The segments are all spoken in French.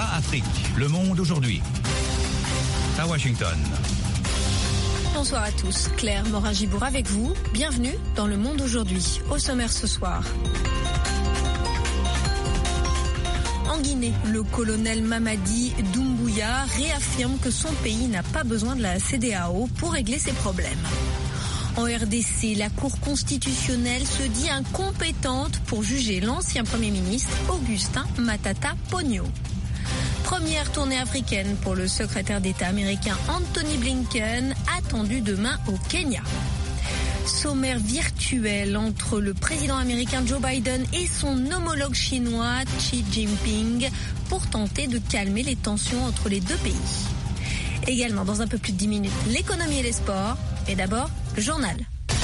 VOA Afrique, Le Monde aujourd'hui. À Washington. Bonsoir à tous, Claire Morin-Gibour avec vous. Bienvenue dans Le Monde aujourd'hui. Au sommaire ce soir. En Guinée, le colonel Mamadi Doumbouya réaffirme que son pays n'a pas besoin de la CEDEAO pour régler ses problèmes. En RDC, la Cour constitutionnelle se dit incompétente pour juger l'ancien Premier ministre Augustin Matata Ponyo. Première tournée africaine pour le secrétaire d'État américain Anthony Blinken, attendu demain au Kenya. Sommaire virtuel entre le président américain Joe Biden et son homologue chinois Xi Jinping pour tenter de calmer les tensions entre les deux pays. Également, dans un peu plus de 10 minutes, l'économie et les sports. Et d'abord, le journal.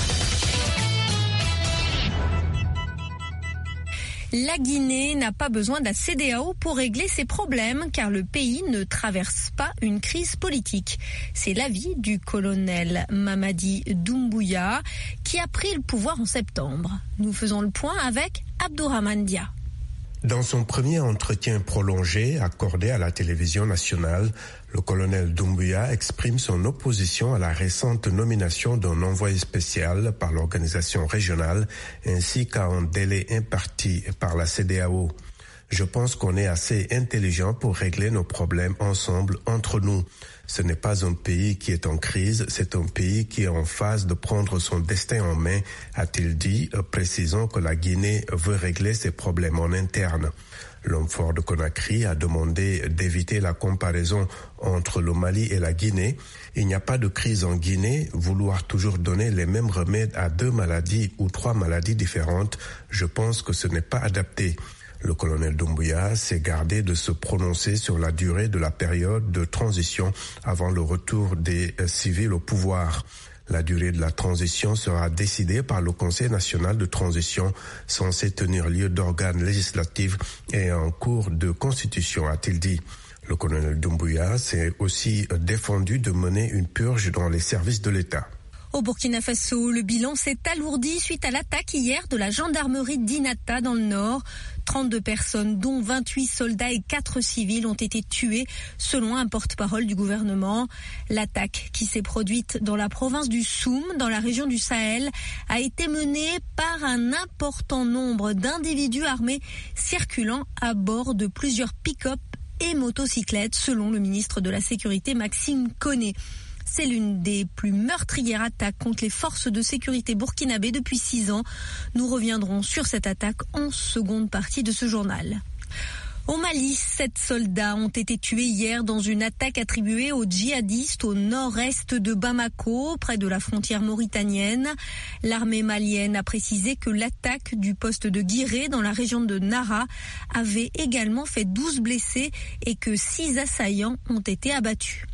La Guinée n'a pas besoin de la CEDEAO pour régler ses problèmes car le pays ne traverse pas une crise politique. C'est l'avis du colonel Mamadi Doumbouya qui a pris le pouvoir en septembre. Nous faisons le point avec Abdourahmane Dia. Dans son premier entretien prolongé accordé à la télévision nationale, le colonel Doumbouya exprime son opposition à la récente nomination d'un envoyé spécial par l'organisation régionale ainsi qu'à un délai imparti par la CEDEAO. Je pense qu'on est assez intelligent pour régler nos problèmes ensemble entre nous. Ce n'est pas un pays qui est en crise, c'est un pays qui est en phase de prendre son destin en main, a-t-il dit, précisant que la Guinée veut régler ses problèmes en interne. L'homme fort de Conakry a demandé d'éviter la comparaison entre le Mali et la Guinée. Il n'y a pas de crise en Guinée. Vouloir toujours donner les mêmes remèdes à 2 maladies ou 3 maladies différentes, je pense que ce n'est pas adapté. Le colonel Doumbouya s'est gardé de se prononcer sur la durée de la période de transition avant le retour des civils au pouvoir. La durée de la transition sera décidée par le Conseil national de transition, censé tenir lieu d'organes législatifs et en cours de constitution, a-t-il dit. Le colonel Doumbouya s'est aussi défendu de mener une purge dans les services de l'État. Au Burkina Faso, le bilan s'est alourdi suite à l'attaque hier de la gendarmerie d'Inata dans le nord. 32 personnes, dont 28 soldats et 4 civils, ont été tués, selon un porte-parole du gouvernement. L'attaque, qui s'est produite dans la province du Soum, dans la région du Sahel, a été menée par un important nombre d'individus armés circulant à bord de plusieurs pick-up et motocyclettes, selon le ministre de la Sécurité Maxime Koné. C'est l'une des plus meurtrières attaques contre les forces de sécurité burkinabées depuis 6 ans. Nous reviendrons sur cette attaque en seconde partie de ce journal. Au Mali, 7 soldats ont été tués hier dans une attaque attribuée aux djihadistes au nord-est de Bamako, près de la frontière mauritanienne. L'armée malienne a précisé que l'attaque du poste de Guiré dans la région de Nara avait également fait 12 blessés et que 6 assaillants ont été abattus.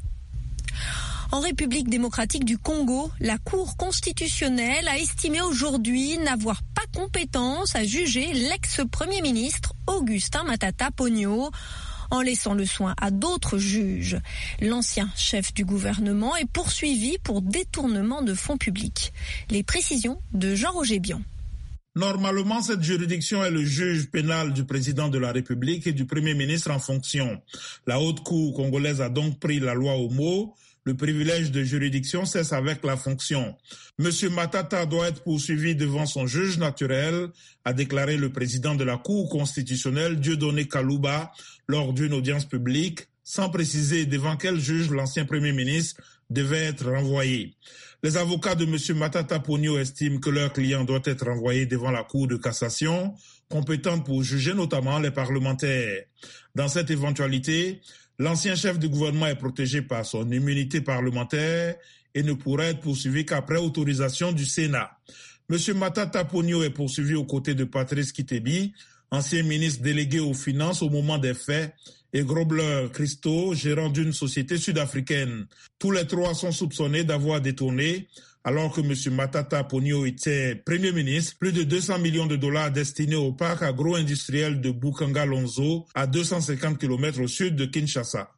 En République démocratique du Congo, la Cour constitutionnelle a estimé aujourd'hui n'avoir pas compétence à juger l'ex-premier ministre Augustin Matata Ponyo, en laissant le soin à d'autres juges. L'ancien chef du gouvernement est poursuivi pour détournement de fonds publics. Les précisions de Jean-Roger Bion. Normalement, cette juridiction est le juge pénal du président de la République et du Premier ministre en fonction. La Haute Cour congolaise a donc pris la loi au mot. Le privilège de juridiction cesse avec la fonction. Monsieur Matata doit être poursuivi devant son juge naturel, a déclaré le président de la Cour constitutionnelle, Dieudonné Kalouba, lors d'une audience publique, sans préciser devant quel juge l'ancien Premier ministre devait être renvoyé. Les avocats de monsieur Matata Ponyo estiment que leur client doit être renvoyé devant la Cour de cassation, compétente pour juger notamment les parlementaires. Dans cette éventualité, l'ancien chef du gouvernement est protégé par son immunité parlementaire et ne pourra être poursuivi qu'après autorisation du Sénat. Monsieur Matata Ponyo est poursuivi aux côtés de Patrice Kitebi, ancien ministre délégué aux Finances au moment des faits, et Grobler Christo, gérant d'une société sud-africaine. Tous les 3 sont soupçonnés d'avoir détourné, alors que M. Matata Ponyo était Premier ministre, plus de 200 millions de dollars destinés au parc agro-industriel de Bukanga-Lonzo, à 250 km au sud de Kinshasa.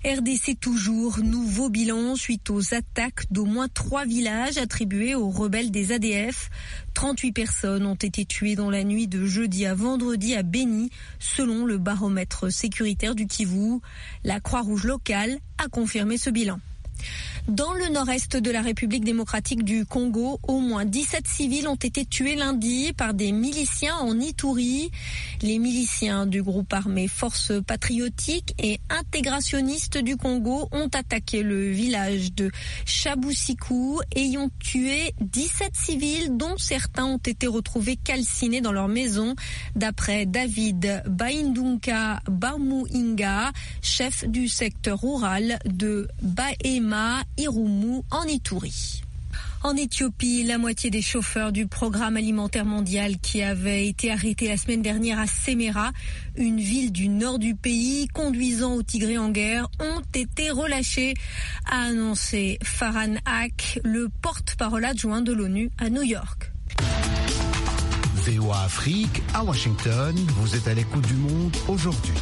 RDC toujours, nouveau bilan suite aux attaques d'au moins 3 villages attribués aux rebelles des ADF. 38 personnes ont été tuées dans la nuit de jeudi à vendredi à Beni, selon le baromètre sécuritaire du Kivu. La Croix-Rouge locale a confirmé ce bilan. Dans le nord-est de la République démocratique du Congo, au moins 17 civils ont été tués lundi par des miliciens en Ituri. Les miliciens du groupe armé Forces patriotiques et intégrationnistes du Congo ont attaqué le village de Chabousikou et y ont tué 17 civils, dont certains ont été retrouvés calcinés dans leur maison, d'après David Baindunka Bamuinga, chef du secteur rural de Bahema Irumu en Ituri. En Éthiopie, la moitié des chauffeurs du programme alimentaire mondial qui avaient été arrêtés la semaine dernière à Semera, une ville du nord du pays conduisant au Tigré en guerre, ont été relâchés, a annoncé Farhan Haq, le porte-parole adjoint de l'ONU à New York. VOA Afrique, à Washington, vous êtes à l'écoute du monde aujourd'hui.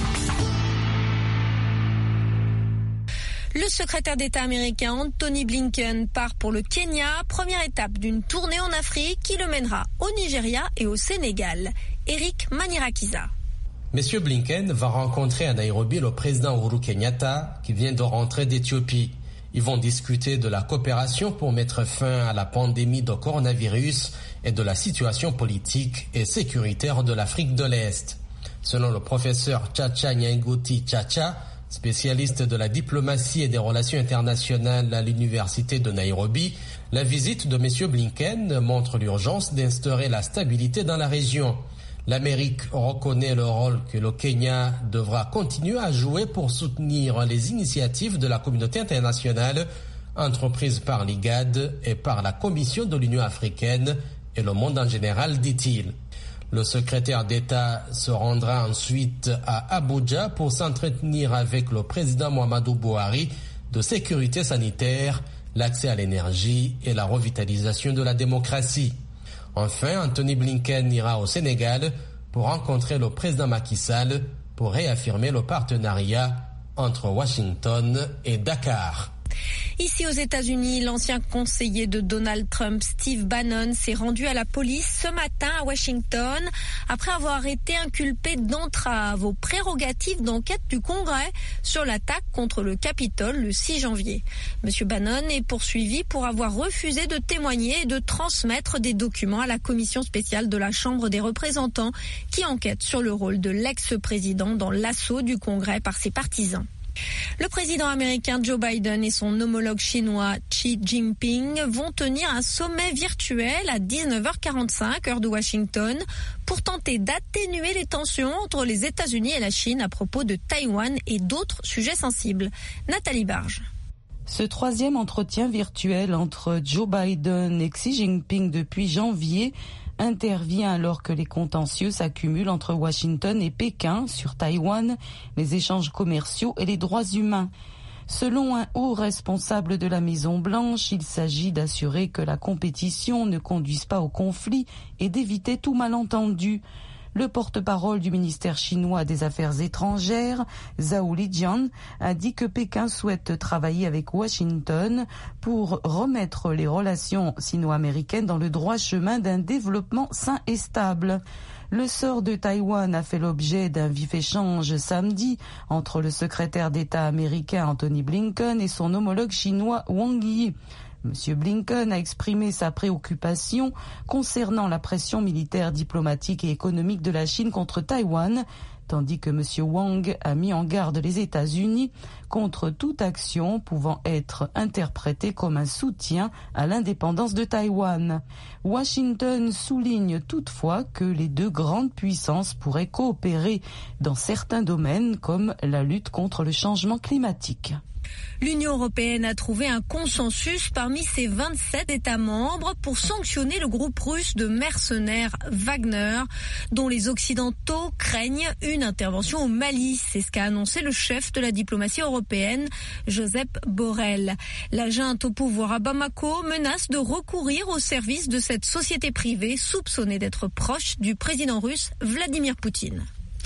Le secrétaire d'État américain Anthony Blinken part pour le Kenya, première étape d'une tournée en Afrique qui le mènera au Nigeria et au Sénégal. Eric Manirakiza. Monsieur Blinken va rencontrer à Nairobi le président Uhuru Kenyatta qui vient de rentrer d'Éthiopie. Ils vont discuter de la coopération pour mettre fin à la pandémie de coronavirus et de la situation politique et sécuritaire de l'Afrique de l'Est. Selon le professeur Chacha Nyaigoti Chacha, spécialiste de la diplomatie et des relations internationales à l'université de Nairobi, la visite de M. Blinken montre l'urgence d'instaurer la stabilité dans la région. L'Amérique reconnaît le rôle que le Kenya devra continuer à jouer pour soutenir les initiatives de la communauté internationale, entreprises par l'IGAD et par la Commission de l'Union africaine et le monde en général, dit-il. Le secrétaire d'État se rendra ensuite à Abuja pour s'entretenir avec le président Muhammadu Buhari de sécurité sanitaire, l'accès à l'énergie et la revitalisation de la démocratie. Enfin, Anthony Blinken ira au Sénégal pour rencontrer le président Macky Sall pour réaffirmer le partenariat entre Washington et Dakar. Ici aux États-Unis, l'ancien conseiller de Donald Trump, Steve Bannon, s'est rendu à la police ce matin à Washington après avoir été inculpé d'entrave aux prérogatives d'enquête du Congrès sur l'attaque contre le Capitole le 6 janvier. Monsieur Bannon est poursuivi pour avoir refusé de témoigner et de transmettre des documents à la commission spéciale de la Chambre des représentants qui enquête sur le rôle de l'ex-président dans l'assaut du Congrès par ses partisans. Le président américain Joe Biden et son homologue chinois Xi Jinping vont tenir un sommet virtuel à 19h45 heure de Washington pour tenter d'atténuer les tensions entre les États-Unis et la Chine à propos de Taïwan et d'autres sujets sensibles. Nathalie Barge. Ce troisième entretien virtuel entre Joe Biden et Xi Jinping depuis janvier intervient alors que les contentieux s'accumulent entre Washington et Pékin sur Taïwan, les échanges commerciaux et les droits humains. Selon un haut responsable de la Maison-Blanche, il s'agit d'assurer que la compétition ne conduise pas au conflit et d'éviter tout malentendu. Le porte-parole du ministère chinois des Affaires étrangères, Zhao Lijian, a dit que Pékin souhaite travailler avec Washington pour remettre les relations sino-américaines dans le droit chemin d'un développement sain et stable. Le sort de Taïwan a fait l'objet d'un vif échange samedi entre le secrétaire d'État américain Anthony Blinken et son homologue chinois Wang Yi. M. Blinken a exprimé sa préoccupation concernant la pression militaire, diplomatique et économique de la Chine contre Taïwan, tandis que M. Wang a mis en garde les États-Unis contre toute action pouvant être interprétée comme un soutien à l'indépendance de Taïwan. Washington souligne toutefois que les deux grandes puissances pourraient coopérer dans certains domaines comme la lutte contre le changement climatique. L'Union européenne a trouvé un consensus parmi ses 27 États membres pour sanctionner le groupe russe de mercenaires Wagner, dont les Occidentaux craignent une intervention au Mali. C'est ce qu'a annoncé le chef de la diplomatie européenne, Josep Borrell. La junte au pouvoir à Bamako menace de recourir au service de cette société privée soupçonnée d'être proche du président russe Vladimir Poutine.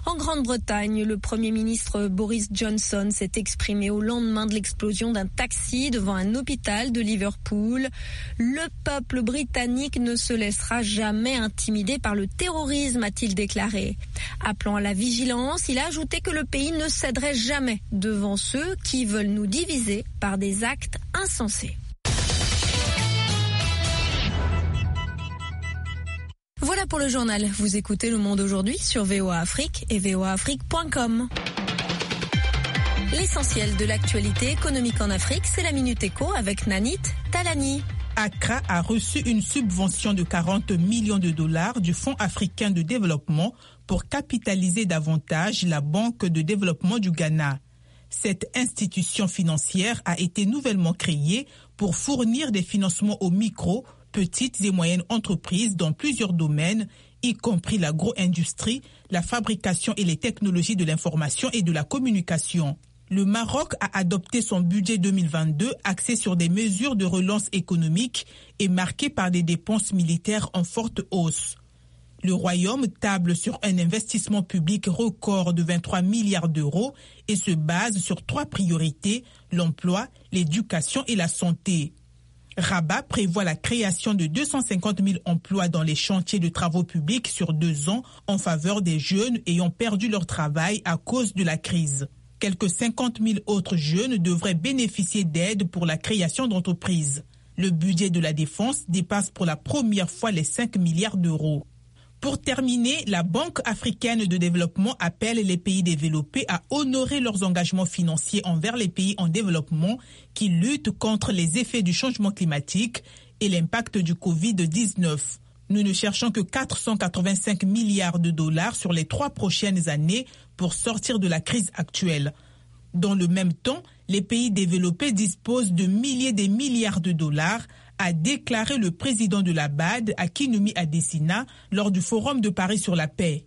En Grande-Bretagne, le Premier ministre Boris Johnson s'est exprimé au lendemain de l'explosion d'un taxi devant un hôpital de Liverpool. Le peuple britannique ne se laissera jamais intimider par le terrorisme, a-t-il déclaré. Appelant à la vigilance, il a ajouté que le pays ne céderait jamais devant ceux qui veulent nous diviser par des actes insensés. Voilà pour le journal. Vous écoutez Le Monde aujourd'hui sur VOA Afrique et voaafrique.com. L'essentiel de l'actualité économique en Afrique, c'est la Minute Éco avec Nanit Talani. Accra a reçu une subvention de 40 millions de dollars du Fonds africain de développement pour capitaliser davantage la Banque de développement du Ghana. Cette institution financière a été nouvellement créée pour fournir des financements aux micro, petites et moyennes entreprises dans plusieurs domaines, y compris l'agro-industrie, la fabrication et les technologies de l'information et de la communication. Le Maroc a adopté son budget 2022 axé sur des mesures de relance économique et marqué par des dépenses militaires en forte hausse. Le Royaume table sur un investissement public record de 23 milliards d'euros et se base sur 3 priorités, l'emploi, l'éducation et la santé. Rabat prévoit la création de 250 000 emplois dans les chantiers de travaux publics sur 2 ans en faveur des jeunes ayant perdu leur travail à cause de la crise. Quelques 50 000 autres jeunes devraient bénéficier d'aides pour la création d'entreprises. Le budget de la défense dépasse pour la première fois les 5 milliards d'euros. Pour terminer, la Banque africaine de développement appelle les pays développés à honorer leurs engagements financiers envers les pays en développement qui luttent contre les effets du changement climatique et l'impact du Covid-19. Nous ne cherchons que 485 milliards de dollars sur les 3 prochaines années pour sortir de la crise actuelle. Dans le même temps, les pays développés disposent de milliers de milliards de dollars, a déclaré le président de la BAD, Akinwumi Adesina, lors du Forum de Paris sur la paix.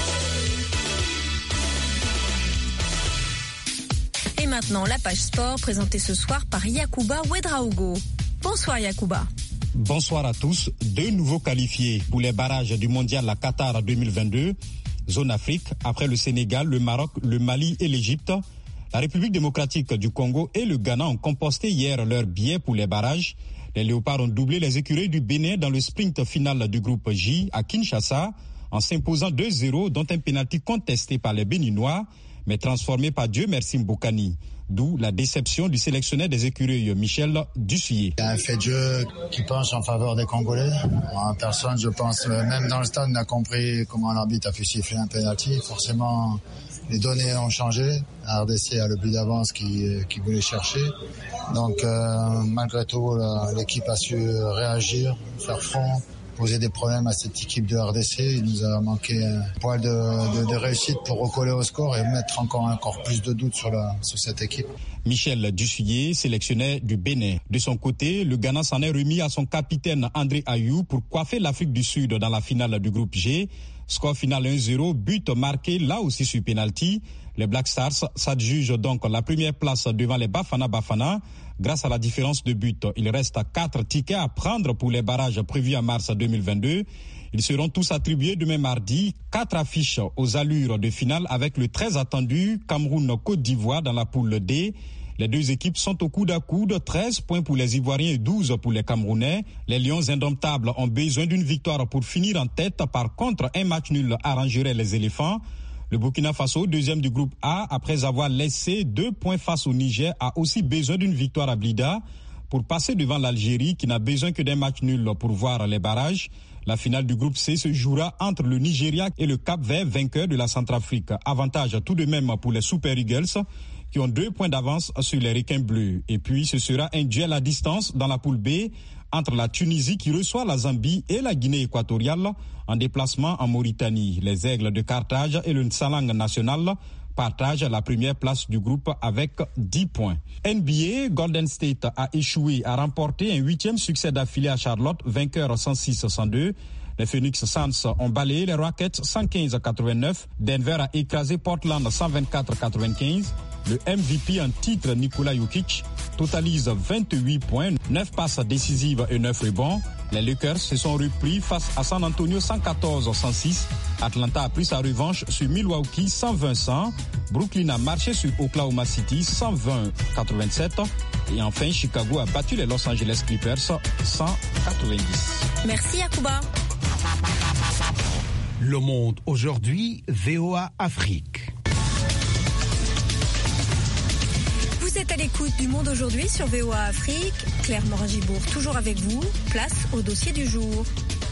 Et maintenant, la page sport présentée ce soir par Yacouba Ouedraogo. Bonsoir Yacouba. Bonsoir à tous. 2 nouveaux qualifiés pour les barrages du mondial à Qatar 2022. Zone Afrique, après le Sénégal, le Maroc, le Mali et l'Égypte. La République démocratique du Congo et le Ghana ont composté hier leurs billets pour les barrages. Les Léopards ont doublé les écureuils du Bénin dans le sprint final du groupe J à Kinshasa en s'imposant 2-0, dont un pénalty contesté par les Béninois, mais transformé par Dieu merci Mbokani. D'où la déception du sélectionneur des écureuils, Michel Dussuyer. Il y a un fait de jeu qui penche en faveur des Congolais. En personne, je pense, même dans le stade, on a compris comment l'arbitre a pu siffler un pénalty. Forcément, les données ont changé. La RDC a le but d'avance qui voulait chercher. Donc, malgré tout, l'équipe a su réagir, faire front, poser des problèmes à cette équipe de RDC. Il nous a manqué un poil de réussite pour recoller au score et mettre encore plus de doutes sur cette équipe. Michel Dussuyer, sélectionneur du Bénin. De son côté, le Ghana s'en est remis à son capitaine André Ayou pour coiffer l'Afrique du Sud dans la finale du groupe G. Score final 1-0, but marqué là aussi sur pénalty. Les Black Stars s'adjugent donc la première place devant les Bafana. Grâce à la différence de but, il reste 4 tickets à prendre pour les barrages prévus en mars 2022. Ils seront tous attribués demain mardi. 4 affiches aux allures de finale avec le très attendu Cameroun-Côte d'Ivoire dans la poule D. Les 2 équipes sont au coude à coude, 13 points pour les Ivoiriens et 12 pour les Camerounais. Les Lions indomptables ont besoin d'une victoire pour finir en tête. Par contre, un match nul arrangerait les éléphants. Le Burkina Faso, deuxième du groupe A, après avoir laissé 2 points face au Niger, a aussi besoin d'une victoire à Blida pour passer devant l'Algérie qui n'a besoin que d'un match nul pour voir les barrages. La finale du groupe C se jouera entre le Nigeria et le Cap-Vert, vainqueur de la Centrafrique. Avantage tout de même pour les Super Eagles qui ont 2 points d'avance sur les Requins bleus. Et puis ce sera un duel à distance dans la poule B entre la Tunisie qui reçoit la Zambie et la Guinée équatoriale en déplacement en Mauritanie. Les Aigles de Carthage et le Nsalang National partagent la première place du groupe avec 10 points. NBA, Golden State a échoué à remporter un 8e succès d'affilée à Charlotte, vainqueur 106-102. Les Phoenix Suns ont balayé les Rockets 115-89. Denver a écrasé Portland 124-95. Le MVP en titre, Nikola Jokic, totalise 28 points, 9 passes décisives et 9 rebonds. Les Lakers se sont repris face à San Antonio 114-106. Atlanta a pris sa revanche sur Milwaukee 120-100. Brooklyn a marché sur Oklahoma City 120-87. Et enfin, Chicago a battu les Los Angeles Clippers 190. Merci Yacouba. Le Monde aujourd'hui, VOA Afrique. Vous êtes à l'écoute du Monde aujourd'hui sur VOA Afrique. Claire Morin-Gibourg, toujours avec vous. Place au dossier du jour.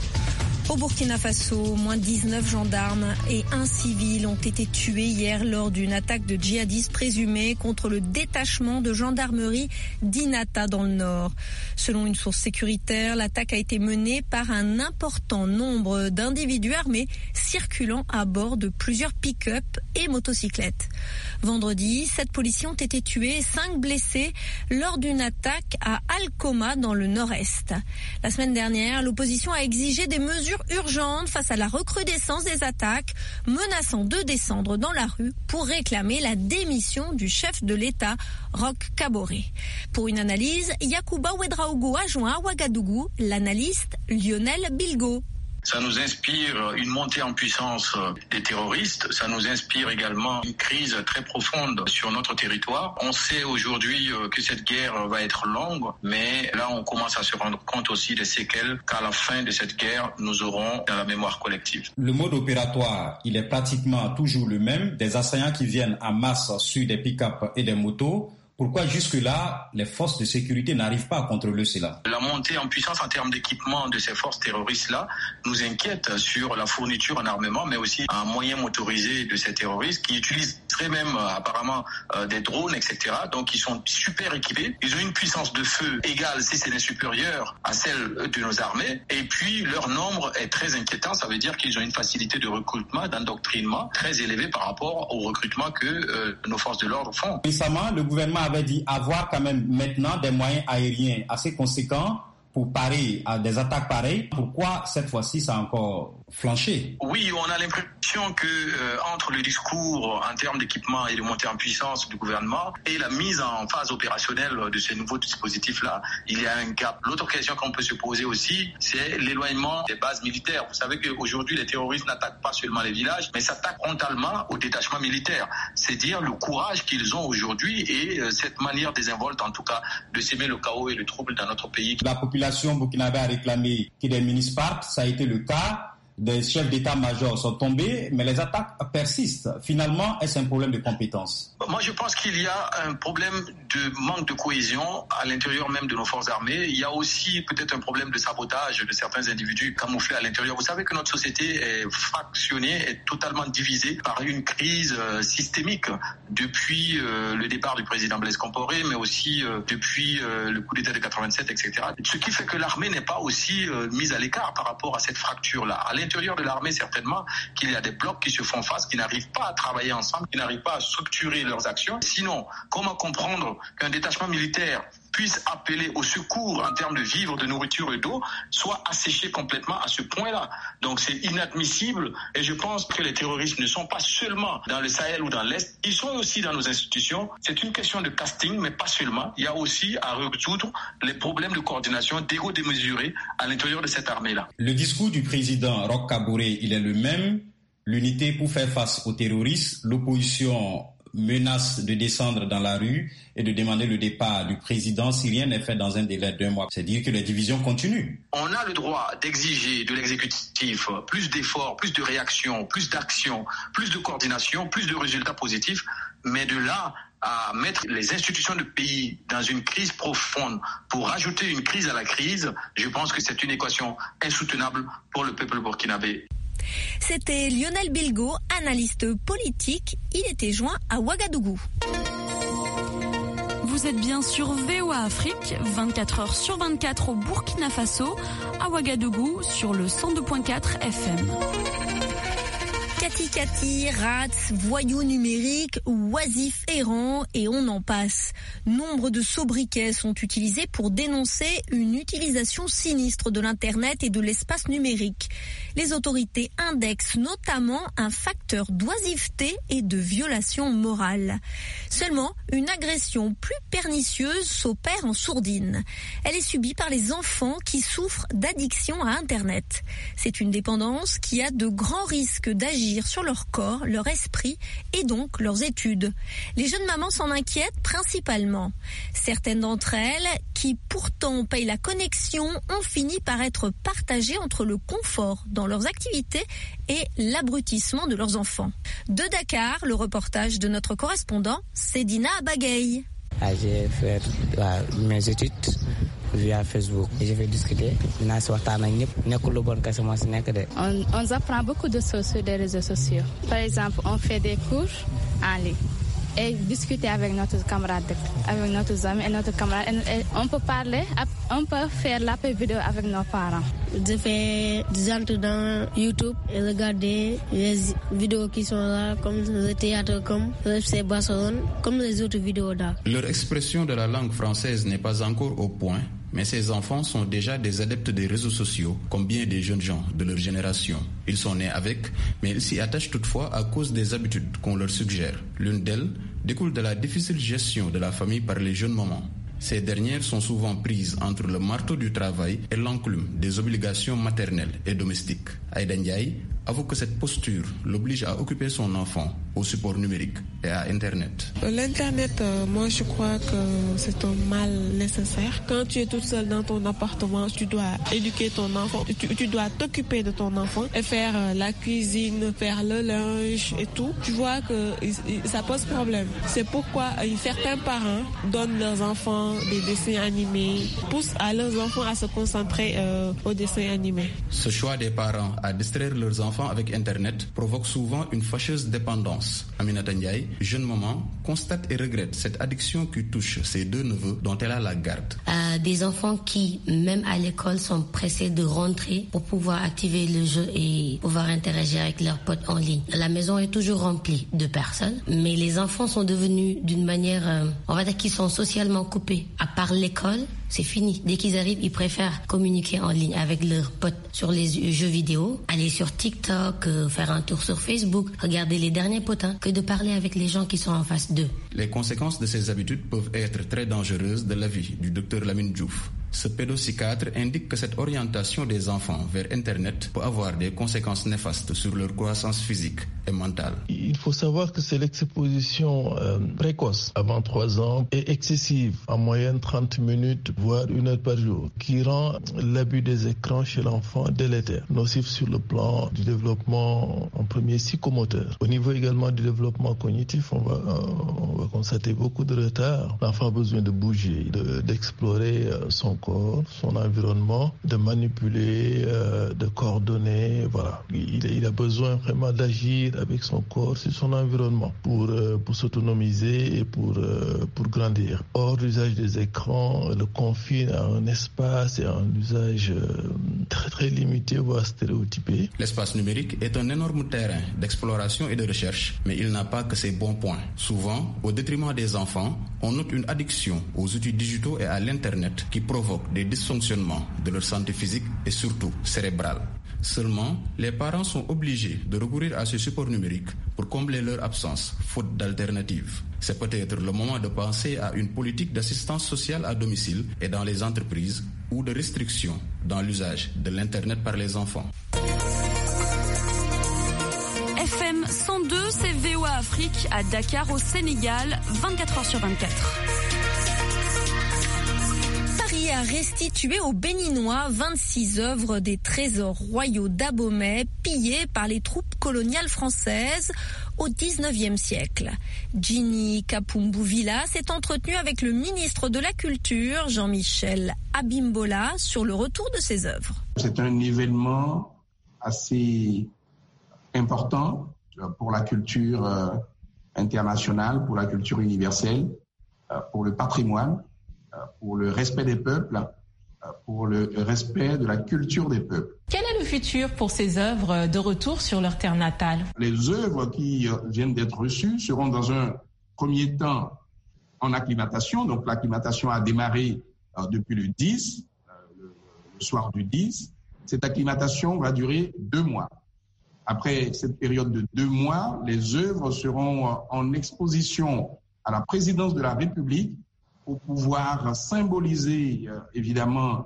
Au Burkina Faso, moins 19 gendarmes et un civil ont été tués hier lors d'une attaque de djihadistes présumés contre le détachement de gendarmerie d'Inata dans le nord. Selon une source sécuritaire, l'attaque a été menée par un important nombre d'individus armés circulant à bord de plusieurs pick-up et motocyclettes. Vendredi, 7 policiers ont été tués et 5 blessés lors d'une attaque à Al-Koma dans le nord-est. La semaine dernière, l'opposition a exigé des mesures urgentes face à la recrudescence des attaques, menaçant de descendre dans la rue pour réclamer la démission du chef de l'État, Roch Kaboré. Pour une analyse, Yacouba Ouedraogo a joint à Ouagadougou l'analyste Lionel Bilgo. Ça nous inspire une montée en puissance des terroristes. Ça nous inspire également une crise très profonde sur notre territoire. On sait aujourd'hui que cette guerre va être longue, mais là on commence à se rendre compte aussi des séquelles qu'à la fin de cette guerre, nous aurons dans la mémoire collective. Le mode opératoire, il est pratiquement toujours le même. Des assaillants qui viennent en masse sur des pick-up et des motos. Pourquoi jusque-là, les forces de sécurité n'arrivent pas à contrôler cela? La montée en puissance en termes d'équipement de ces forces terroristes-là nous inquiète sur la fourniture en armement, mais aussi en moyens motorisés de ces terroristes qui utiliseraient même apparemment des drones, etc. Donc ils sont super équipés. Ils ont une puissance de feu égale, si ce n'est supérieure, à celle de nos armées. Et puis leur nombre est très inquiétant. Ça veut dire qu'ils ont une facilité de recrutement, d'endoctrinement très élevée par rapport au recrutement que nos forces de l'ordre font. Récemment, le gouvernement avait dit avoir quand même maintenant des moyens aériens assez conséquents pour parer à des attaques pareilles. Pourquoi cette fois-ci ça a encore flanché? Oui, on a l'impression que entre le discours en termes d'équipement et de montée en puissance du gouvernement et la mise en phase opérationnelle de ces nouveaux dispositifs-là, il y a un gap. L'autre question qu'on peut se poser aussi, c'est l'éloignement des bases militaires. Vous savez qu'aujourd'hui, les terroristes n'attaquent pas seulement les villages, mais s'attaquent frontalement au détachement militaire. C'est dire le courage qu'ils ont aujourd'hui et cette manière désinvolte, en tout cas, de s'aimer le chaos et le trouble dans notre pays. La population burkinabé a réclamé que des ministres partent, ça a été le cas. Des chefs d'état-major sont tombés, mais les attaques persistent. Finalement, est-ce un problème de compétence? Moi, je pense qu'il y a un problème de manque de cohésion à l'intérieur même de nos forces armées. Il y a aussi peut-être un problème de sabotage de certains individus camouflés à l'intérieur. Vous savez que notre société est fractionnée, est totalement divisée par une crise systémique depuis le départ du président Blaise Compaoré, mais aussi depuis le coup d'État de 87, etc. Ce qui fait que l'armée n'est pas aussi mise à l'écart par rapport à cette fracture-là. À l'intérieur de l'armée, certainement, qu'il y a des blocs qui se font face, qui n'arrivent pas à travailler ensemble, qui n'arrivent pas à structurer leurs actions. Sinon, comment comprendre qu'un détachement militaire puisse appeler au secours en termes de vivres, de nourriture et d'eau, soit asséché complètement à ce point-là. Donc c'est inadmissible et je pense que les terroristes ne sont pas seulement dans le Sahel ou dans l'Est, ils sont aussi dans nos institutions. C'est une question de casting, mais pas seulement. Il y a aussi à résoudre les problèmes de coordination, d'égo démesuré à l'intérieur de cette armée-là. Le discours du président Roch Kaboré, il est le même. L'unité pour faire face aux terroristes, l'opposition menace de descendre dans la rue et de demander le départ du président si rien n'est fait dans un délai d'1 mois. C'est dire que les divisions continuent. On a le droit d'exiger de l'exécutif plus d'efforts, plus de réactions, plus d'actions, plus de coordination, plus de résultats positifs, mais de là à mettre les institutions du pays dans une crise profonde pour rajouter une crise à la crise, je pense que c'est une équation insoutenable pour le peuple burkinabé. C'était Lionel Bilgo, analyste politique. Il était joint à Ouagadougou. Vous êtes bien sur VOA Afrique, 24h sur 24 au Burkina Faso, à Ouagadougou sur le 102.4 FM. Kati, rats, voyous numériques, oisifs errants et on en passe. Nombre de sobriquets sont utilisés pour dénoncer une utilisation sinistre de l'Internet et de l'espace numérique. Les autorités indexent notamment un facteur d'oisiveté et de violation morale. Seulement, une agression plus pernicieuse s'opère en sourdine. Elle est subie par les enfants qui souffrent d'addiction à Internet. C'est une dépendance qui a de grands risques d'agir sur leur corps, leur esprit et donc leurs études. Les jeunes mamans s'en inquiètent principalement. Certaines d'entre elles, qui pourtant payent la connexion, ont fini par être partagées entre le confort dans leurs activités et l'abrutissement de leurs enfants. De Dakar, le reportage de notre correspondant, Sedina Abagay. J'ai fait mes études via Facebook et je vais discuter. On apprend beaucoup de choses sur les réseaux sociaux. Par exemple, on fait des cours en ligne et discuter avec notre camarade, avec nos amis et notre camarade. Et on peut parler, on peut faire l'appel vidéo avec nos parents. Je fais des entrées dans YouTube et regarder les vidéos qui sont là, comme le théâtre, comme le FC Barcelone, comme les autres vidéos là. Leur expression de la langue française n'est pas encore au point, mais ces enfants sont déjà des adeptes des réseaux sociaux, comme bien des jeunes gens de leur génération. Ils sont nés avec, mais ils s'y attachent toutefois à cause des habitudes qu'on leur suggère. L'une d'elles découle de la difficile gestion de la famille par les jeunes mamans. Ces dernières sont souvent prises entre le marteau du travail et l'enclume des obligations maternelles et domestiques. Aïda Ndiaye avoue que cette posture l'oblige à occuper son enfant au support numérique et à Internet. L'Internet, moi je crois que c'est un mal nécessaire. Quand tu es toute seule dans ton appartement, tu dois éduquer ton enfant, tu dois t'occuper de ton enfant et faire la cuisine, faire le linge et tout. Tu vois que ça pose problème. C'est pourquoi certains parents donnent leurs enfants des dessins animés, poussent à leurs enfants à se concentrer aux dessins animés. Ce choix des parents à distraire leurs enfants avec Internet provoque souvent une fâcheuse dépendance. Aminata Ndiaye, jeune maman, constate et regrette cette addiction qui touche ses deux neveux dont elle a la garde. Des enfants qui, même à l'école, sont pressés de rentrer pour pouvoir activer le jeu et pouvoir interagir avec leurs potes en ligne. La maison est toujours remplie de personnes, mais les enfants sont devenus d'une manière, on va dire qu'ils sont socialement coupés. À part l'école, c'est fini. Dès qu'ils arrivent, ils préfèrent communiquer en ligne avec leurs potes sur les jeux vidéo, aller sur TikTok, faire un tour sur Facebook, regarder les derniers potins, que de parler avec les gens qui sont en face d'eux. Les conséquences de ces habitudes peuvent être très dangereuses de l'avis du docteur Lamine Diouf. Ce pédopsychiatre indique que cette orientation des enfants vers Internet peut avoir des conséquences néfastes sur leur croissance physique et mentale. Il faut savoir que c'est l'exposition précoce, avant 3 ans, et excessive, en moyenne 30 minutes, voire 1 heure par jour, qui rend l'abus des écrans chez l'enfant délétère, nocif sur le plan du développement en premier psychomoteur. Au niveau également du développement cognitif, on va constater beaucoup de retard. L'enfant a besoin de bouger, d'explorer son corps, son environnement, de manipuler, de coordonner, voilà. Il a besoin vraiment d'agir avec son corps sur son environnement pour s'autonomiser et pour grandir. Or, l'usage des écrans le confine à un espace et à un usage très très limité, voire stéréotypé. L'espace numérique est un énorme terrain d'exploration et de recherche, mais il n'a pas que ses bons points. Souvent, au détriment des enfants, on note une addiction aux outils digitaux et à l'Internet qui provoque des dysfonctionnements de leur santé physique et surtout cérébrale. Seulement, les parents sont obligés de recourir à ce support numérique pour combler leur absence, faute d'alternatives. C'est peut-être le moment de penser à une politique d'assistance sociale à domicile et dans les entreprises ou de restriction dans l'usage de l'Internet par les enfants. FM 102, c'est VOA Afrique à Dakar au Sénégal, 24h/24. A restitué aux Béninois 26 œuvres des trésors royaux d'Abomey pillés par les troupes coloniales françaises au XIXe siècle. Ginny Kapumbou-Villa s'est entretenu avec le ministre de la Culture, Jean-Michel Abimbola, sur le retour de ces œuvres. C'est un événement assez important pour la culture internationale, pour la culture universelle, pour le patrimoine, pour le respect des peuples, pour le respect de la culture des peuples. Quel est le futur pour ces œuvres de retour sur leur terre natale? Les œuvres qui viennent d'être reçues seront dans un premier temps en acclimatation. Donc l'acclimatation a démarré depuis le 10, le soir du 10. Cette acclimatation va durer 2 mois. Après cette période de 2 mois, les œuvres seront en exposition à la présidence de la République pour pouvoir symboliser évidemment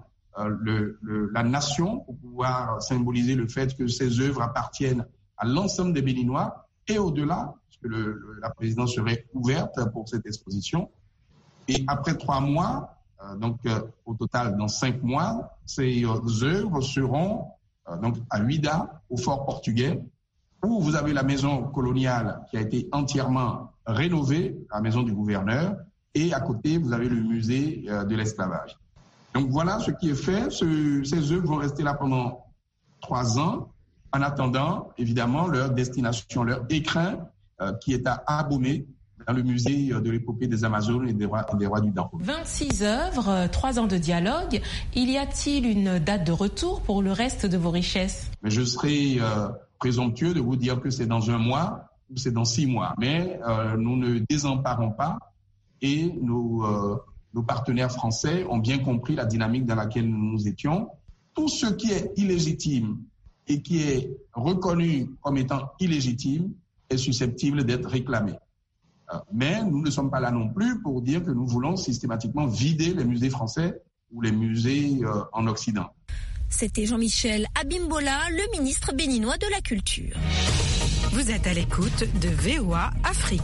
la nation, pour pouvoir symboliser le fait que ces œuvres appartiennent à l'ensemble des Béninois et au-delà, puisque la présidence serait ouverte pour cette exposition. Et après 3 mois, donc au total dans 5 mois, ces œuvres seront donc à Huida, au Fort Portugais, où vous avez la maison coloniale qui a été entièrement rénovée, la maison du gouverneur, et à côté, vous avez le musée de l'esclavage. Donc voilà ce qui est fait. Ces œuvres vont rester là pendant 3 ans, en attendant, évidemment, leur destination, leur écrin, qui est à Abomey, dans le musée de l'épopée des Amazones et des rois du Darfour. 26 œuvres, 3 ans de dialogue. Y a-t-il une date de retour pour le reste de vos richesses? Je serais présomptueux de vous dire que c'est dans 1 mois ou c'est dans 6 mois. Mais nous ne désemparons pas et nos partenaires français ont bien compris la dynamique dans laquelle nous étions. Tout ce qui est illégitime et qui est reconnu comme étant illégitime est susceptible d'être réclamé. Mais nous ne sommes pas là non plus pour dire que nous voulons systématiquement vider les musées français ou les musées en Occident. C'était Jean-Michel Abimbola, le ministre béninois de la Culture. Vous êtes à l'écoute de VOA Afrique.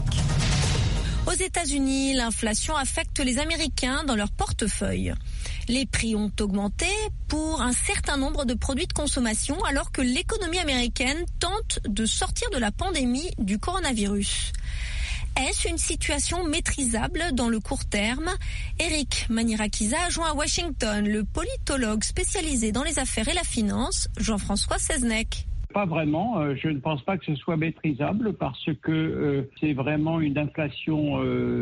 Aux États-Unis, l'inflation affecte les Américains dans leur portefeuille. Les prix ont augmenté pour un certain nombre de produits de consommation alors que l'économie américaine tente de sortir de la pandémie du coronavirus. Est-ce une situation maîtrisable dans le court terme? Eric Manirakiza a joint à Washington le politologue spécialisé dans les affaires et la finance, Jean-François Seznec. Pas vraiment. Je ne pense pas que ce soit maîtrisable parce que c'est vraiment une inflation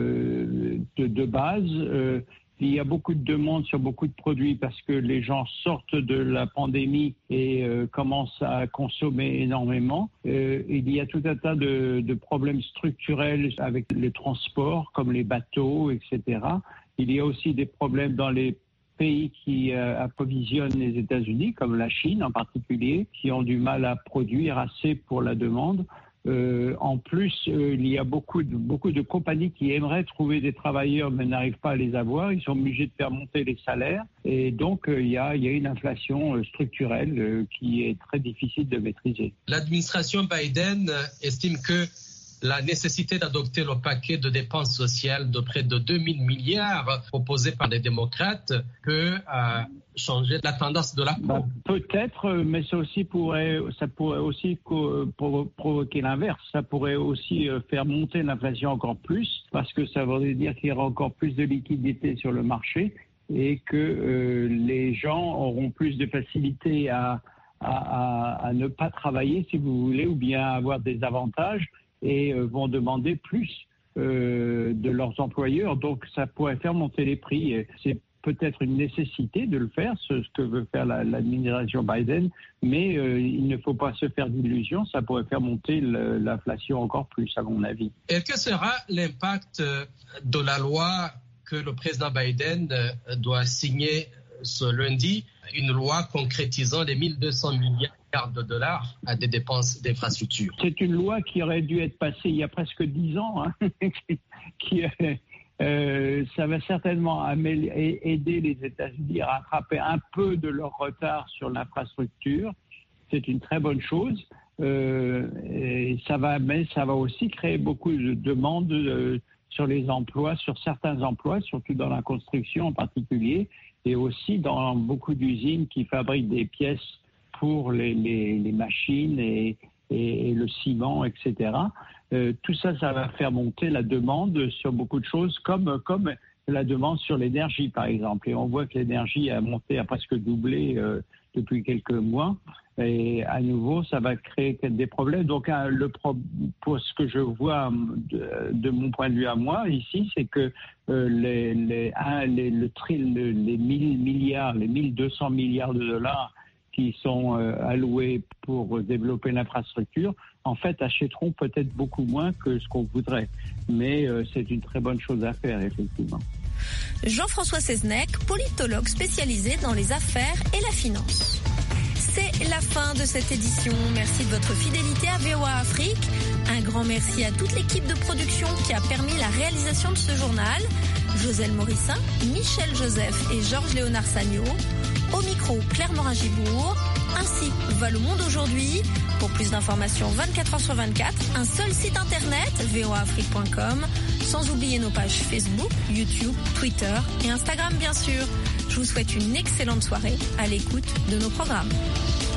de base. Il y a beaucoup de demandes sur beaucoup de produits parce que les gens sortent de la pandémie et commencent à consommer énormément. Il y a tout un tas de problèmes structurels avec les transports, comme les bateaux, etc. Il y a aussi des problèmes dans les pays qui approvisionnent les États-Unis, comme la Chine en particulier, qui ont du mal à produire assez pour la demande. En plus, il y a beaucoup de compagnies qui aimeraient trouver des travailleurs mais n'arrivent pas à les avoir. Ils sont obligés de faire monter les salaires. Et donc, il y a une inflation structurelle qui est très difficile de maîtriser. L'administration Biden estime que la nécessité d'adopter le paquet de dépenses sociales de près de 2000 milliards proposé par les démocrates peut changer la tendance de la courbe. Peut-être, mais ça pourrait aussi provoquer l'inverse. Ça pourrait aussi faire monter l'inflation encore plus parce que ça voudrait dire qu'il y aura encore plus de liquidités sur le marché et que les gens auront plus de facilité à ne pas travailler, si vous voulez, ou bien avoir des avantages et vont demander plus de leurs employeurs. Donc, ça pourrait faire monter les prix. C'est peut-être une nécessité de le faire, ce que veut faire l'administration Biden, mais il ne faut pas se faire d'illusions. Ça pourrait faire monter l'inflation encore plus, à mon avis. Et que sera l'impact de la loi que le président Biden doit signer ce lundi, une loi concrétisant les 1200 milliards de dollars à des dépenses d'infrastructure? C'est une loi qui aurait dû être passée il y a presque 10 ans, ça va certainement aider les États-Unis à rattraper un peu de leur retard sur l'infrastructure. C'est une très bonne chose. Mais ça va aussi créer beaucoup de demandes sur les emplois, sur certains emplois, surtout dans la construction en particulier, et aussi dans beaucoup d'usines qui fabriquent des pièces pour les machines et le ciment, etc. Tout ça va faire monter la demande sur beaucoup de choses, comme la demande sur l'énergie, par exemple. Et on voit que l'énergie a monté, a presque doublé depuis quelques mois. Et à nouveau, ça va créer des problèmes. Donc, pour ce que je vois de mon point de vue à moi ici, c'est que les 1200 milliards de dollars qui sont alloués pour développer l'infrastructure, en fait, achèteront peut-être beaucoup moins que ce qu'on voudrait. Mais c'est une très bonne chose à faire, effectivement. Jean-François Seznec, politologue spécialisé dans les affaires et la finance. C'est la fin de cette édition. Merci de votre fidélité à VOA Afrique. Un grand merci à toute l'équipe de production qui a permis la réalisation de ce journal. Joselle Morissin, Michel Joseph et Georges-Léonard Sagno. Au micro, Claire Morin-Gibourg. Ainsi va le monde aujourd'hui. Pour plus d'informations 24h/24, un seul site internet, voaafrique.com, sans oublier nos pages Facebook, YouTube, Twitter et Instagram bien sûr. Je vous souhaite une excellente soirée à l'écoute de nos programmes.